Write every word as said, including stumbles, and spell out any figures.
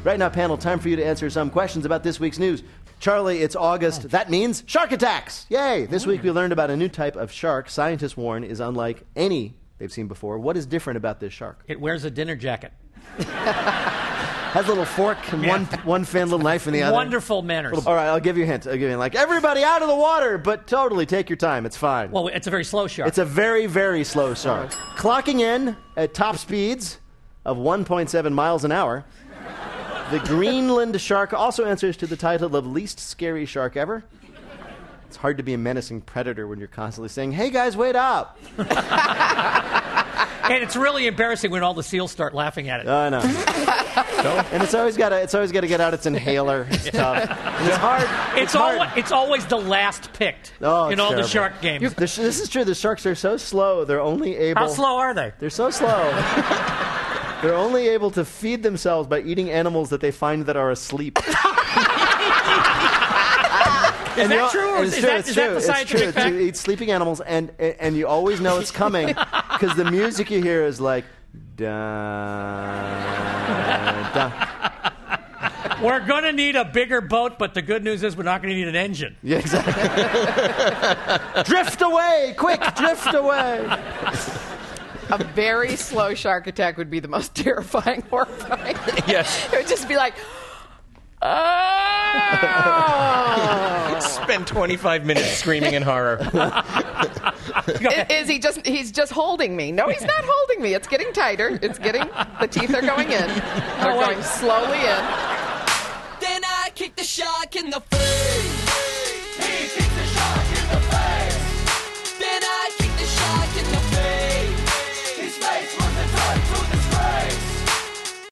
Right now, panel, time for you to answer some questions about this week's news. Charlie, it's August. Oh. That means shark attacks. Yay! This week we learned about a new type of shark scientists warn is unlike any they've seen before. What is different about this shark? It wears a dinner jacket. Has a little fork and yeah. one one fin, little knife in the other. Wonderful manners. Little, all right, I'll give you a hint. I'll give you a hint. Like, everybody out of the water, but totally take your time. It's fine. Well, it's a very slow shark. It's a very, very slow shark. Clocking in at top speeds of one point seven miles an hour. The Greenland shark also answers to the title of least scary shark ever. It's hard to be a menacing predator when you're constantly saying, hey, guys, wait up. And it's really embarrassing when all the seals start laughing at it. I know. So, and it's always got to it's always got to get out its inhaler. It's tough. And it's hard. It's, it's hard. Al- it's always the last picked oh, in all terrible. the shark games. The sh- this is true. The sharks are so slow. They're only able. How slow are they? They're so slow. They're only able to feed themselves by eating animals that they find that are asleep. Is and that true? Or is, is, true, that, it's is true. that the scientific it's true. fact? You eat sleeping animals, and and you always know it's coming because the music you hear is like, da, da. We're going to need a bigger boat, but the good news is we're not going to need an engine. Yeah, exactly. Drift away, quick, drift away. A very slow shark attack would be the most terrifying, horrifying. Yes. It would just be like, oh. Spend twenty-five minutes screaming in horror. is, is he just, he's just holding me. No, he's not holding me. It's getting tighter. It's getting, the teeth are going in. They're Oh, going slowly in. Then I kick the shark in the face.